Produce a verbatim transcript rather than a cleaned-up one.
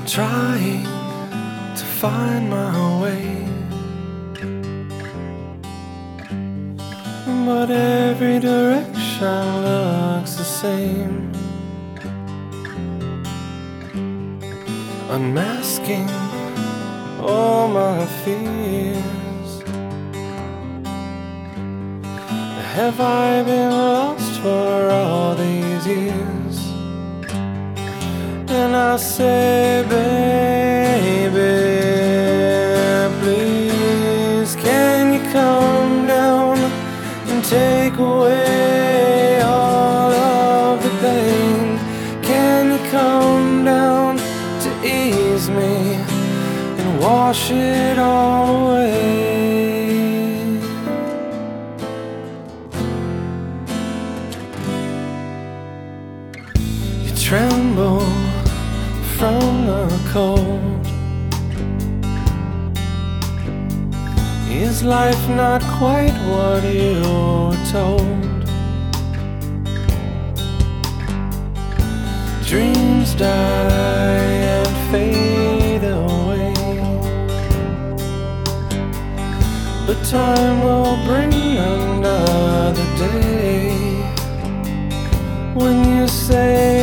trying to find my way, but every direction looks the same. Unmasking all my fears. Have I been lost for all these years? And I say, baby, please, can you come down and take away all of the pain? Can you come down to ease me and wash it all away? You tremble from the cold. Is life not quite what you were told? Dreams die and fade away, but time will bring another day when you say